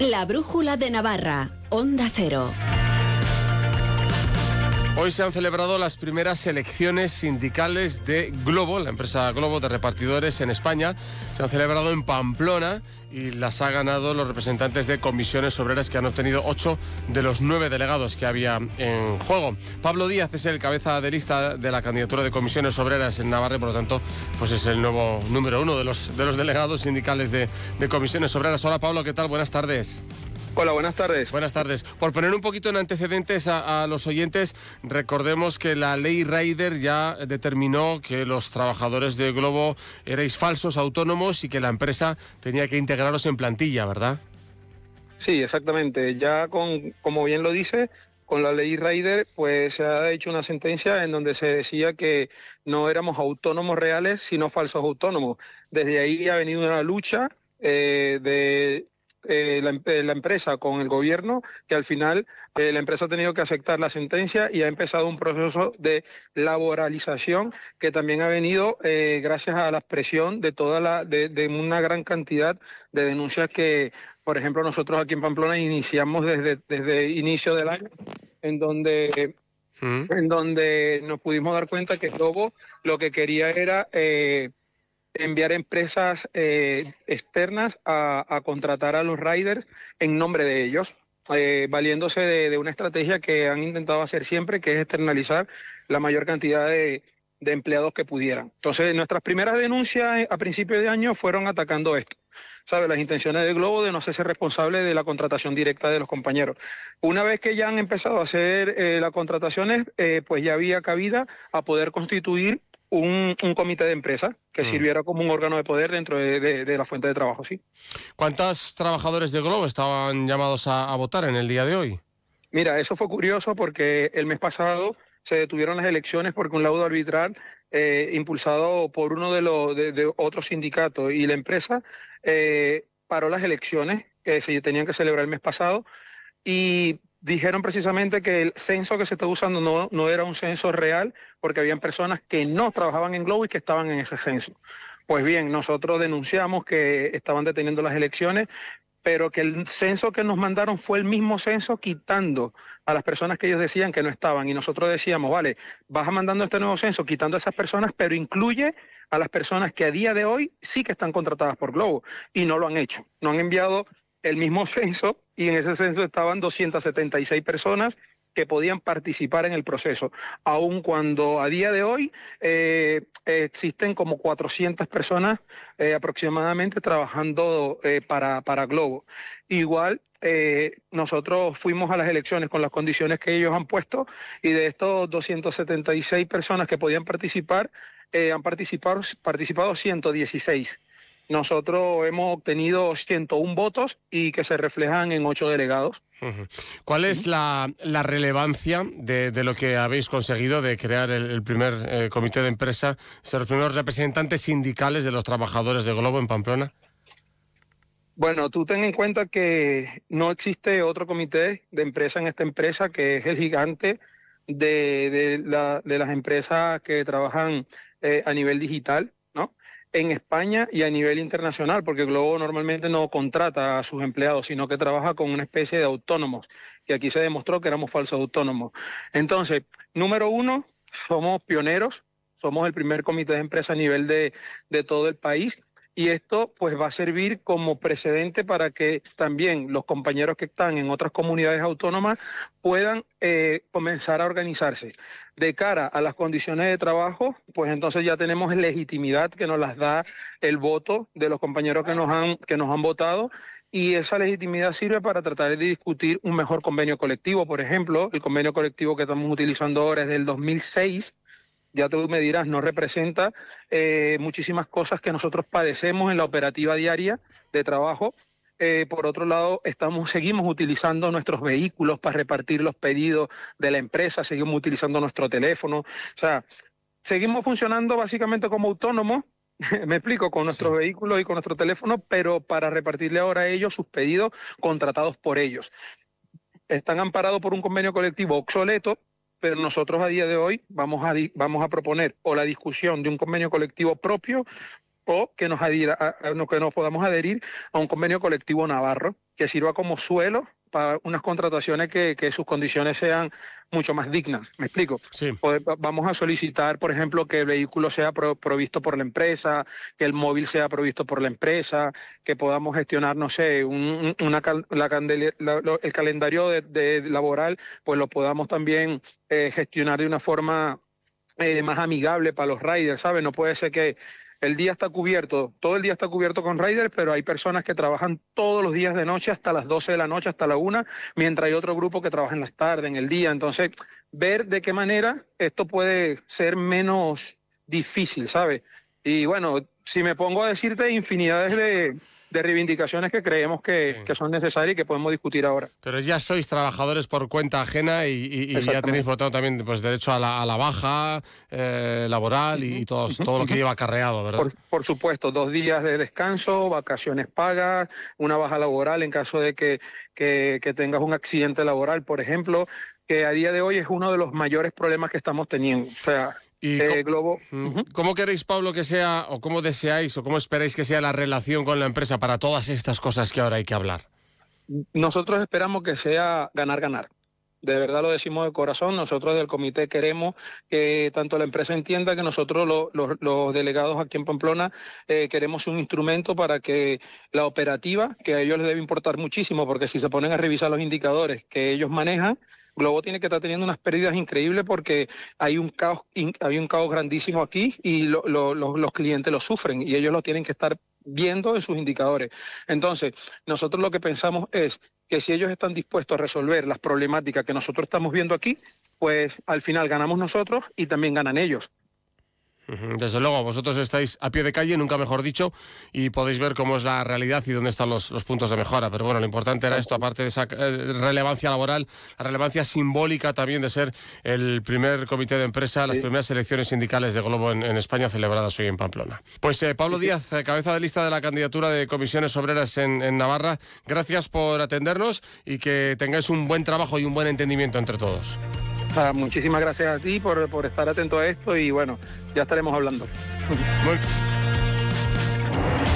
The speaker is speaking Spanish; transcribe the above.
La brújula de Navarra, Onda Cero. Hoy se han celebrado las primeras elecciones sindicales de Glovo, la empresa Glovo de repartidores en España. Se han celebrado en Pamplona y las ha ganado los representantes de comisiones obreras, que han obtenido 8 de los 9 delegados que había en juego. Pablo Díaz es el cabeza de lista de la candidatura de comisiones obreras en Navarra y, por lo tanto, pues es el nuevo número 1 de los delegados sindicales de comisiones obreras. Hola Pablo, ¿qué tal? Buenas tardes. Hola, buenas tardes. Buenas tardes. Por poner un poquito en antecedentes a los oyentes, recordemos que la ley Rider ya determinó que los trabajadores de Glovo erais falsos autónomos y que la empresa tenía que integraros en plantilla, ¿verdad? Sí, exactamente. Ya como bien lo dice, con la ley Rider, pues se ha hecho una sentencia en donde se decía que no éramos autónomos reales, sino falsos autónomos. Desde ahí ha venido una lucha de la empresa con el gobierno, que al final la empresa ha tenido que aceptar la sentencia y ha empezado un proceso de laboralización que también ha venido gracias a la presión de de una gran cantidad de denuncias que, por ejemplo, nosotros aquí en Pamplona iniciamos desde inicio del año, en donde nos pudimos dar cuenta que Glovo lo que quería era enviar empresas externas a contratar a los riders en nombre de ellos, valiéndose de una estrategia que han intentado hacer siempre, que es externalizar la mayor cantidad de empleados que pudieran. Entonces, nuestras primeras denuncias a principios de año fueron atacando esto, ¿sabe? Las intenciones de Glovo de no hacerse responsable de la contratación directa de los compañeros. Una vez que ya han empezado a hacer las contrataciones, pues ya había cabida a poder constituir un comité de empresa que sirviera como un órgano de poder dentro de la fuente de trabajo, sí. ¿Cuántos trabajadores de Glovo estaban llamados a votar en el día de hoy? Mira, eso fue curioso porque el mes pasado se detuvieron las elecciones porque un laudo arbitral impulsado por uno de otro sindicato y la empresa paró las elecciones que se tenían que celebrar el mes pasado, y dijeron precisamente que el censo que se está usando no era un censo real, porque habían personas que no trabajaban en Glovo y que estaban en ese censo. Pues bien, nosotros denunciamos que estaban deteniendo las elecciones, pero que el censo que nos mandaron fue el mismo censo, quitando a las personas que ellos decían que no estaban. Y nosotros decíamos, vale, vas mandando este nuevo censo quitando a esas personas, pero incluye a las personas que a día de hoy sí que están contratadas por Glovo, y no lo han hecho. No han enviado el mismo censo, y en ese censo estaban 276 personas que podían participar en el proceso, aun cuando a día de hoy existen como 400 personas aproximadamente trabajando para Glovo. Igual nosotros fuimos a las elecciones con las condiciones que ellos han puesto, y de estos 276 personas que podían participar, han participado 116. Nosotros hemos obtenido 101 votos y que se reflejan en 8 delegados. ¿Cuál es la relevancia de lo que habéis conseguido de crear el primer comité de empresa, ser los primeros representantes sindicales de los trabajadores de Glovo en Pamplona? Bueno, tú ten en cuenta que no existe otro comité de empresa en esta empresa, que es el gigante de las empresas que trabajan a nivel digital, ¿no? En España y a nivel internacional, porque Glovo normalmente no contrata a sus empleados, sino que trabaja con una especie de autónomos, y aquí se demostró que éramos falsos autónomos. Entonces, número uno, somos pioneros, somos el primer comité de empresa a nivel de todo el país, y esto pues va a servir como precedente para que también los compañeros que están en otras comunidades autónomas puedan comenzar a organizarse. De cara a las condiciones de trabajo, pues entonces ya tenemos legitimidad que nos las da el voto de los compañeros que nos han votado, y esa legitimidad sirve para tratar de discutir un mejor convenio colectivo. Por ejemplo, el convenio colectivo que estamos utilizando ahora es del 2006, ya tú me dirás, no representa muchísimas cosas que nosotros padecemos en la operativa diaria de trabajo. Por otro lado, seguimos utilizando nuestros vehículos para repartir los pedidos de la empresa, seguimos utilizando nuestro teléfono, o sea, seguimos funcionando básicamente como autónomos, me explico, con nuestros vehículos y con nuestro teléfono, pero para repartirle ahora a ellos sus pedidos contratados por ellos. Están amparados por un convenio colectivo obsoleto, pero nosotros a día de hoy vamos a proponer o la discusión de un convenio colectivo propio, o que que nos podamos adherir a un convenio colectivo navarro que sirva como suelo para unas contrataciones que sus condiciones sean mucho más dignas. ¿Me explico? Sí. Vamos a solicitar, por ejemplo, que el vehículo sea provisto por la empresa, que el móvil sea provisto por la empresa, que podamos gestionar, no sé, el calendario de laboral, pues lo podamos también gestionar de una forma más amigable para los riders, ¿sabes? No puede ser que el día está cubierto, todo el día está cubierto con riders, pero hay personas que trabajan todos los días de noche hasta las 12 de la noche, hasta la 1, mientras hay otro grupo que trabaja en las tardes, en el día. Entonces, ver de qué manera esto puede ser menos difícil, ¿sabes? Y bueno, si me pongo a decirte infinidades de reivindicaciones que creemos que son necesarias y que podemos discutir ahora. Pero ya sois trabajadores por cuenta ajena y ya tenéis, por tanto, también pues, derecho a la baja laboral y todo lo que lleva acarreado, ¿verdad? Por supuesto, 2 días de descanso, vacaciones pagas, una baja laboral en caso de que tengas un accidente laboral, por ejemplo, que a día de hoy es uno de los mayores problemas que estamos teniendo. O sea, Globo. ¿Cómo queréis, Pablo, que sea, o cómo deseáis, o cómo esperáis que sea la relación con la empresa para todas estas cosas que ahora hay que hablar? Nosotros esperamos que sea ganar-ganar. De verdad lo decimos de corazón. Nosotros del comité queremos que tanto la empresa entienda que nosotros los delegados aquí en Pamplona queremos un instrumento para que la operativa, que a ellos les debe importar muchísimo, porque si se ponen a revisar los indicadores que ellos manejan, Globo tiene que estar teniendo unas pérdidas increíbles porque hay un caos grandísimo aquí y los clientes lo sufren y ellos lo tienen que estar viendo en sus indicadores. Entonces, nosotros lo que pensamos es que si ellos están dispuestos a resolver las problemáticas que nosotros estamos viendo aquí, pues al final ganamos nosotros y también ganan ellos. Desde luego, vosotros estáis a pie de calle, nunca mejor dicho, y podéis ver cómo es la realidad y dónde están los puntos de mejora. Pero bueno, lo importante era esto, aparte de esa relevancia laboral, la relevancia simbólica también de ser el primer comité de empresa, las primeras elecciones sindicales de Globo en España celebradas hoy en Pamplona. Pues Pablo Díaz, cabeza de lista de la candidatura de Comisiones Obreras en Navarra, gracias por atendernos y que tengáis un buen trabajo y un buen entendimiento entre todos. Muchísimas gracias a ti por estar atento a esto y bueno, ya estaremos hablando. Muy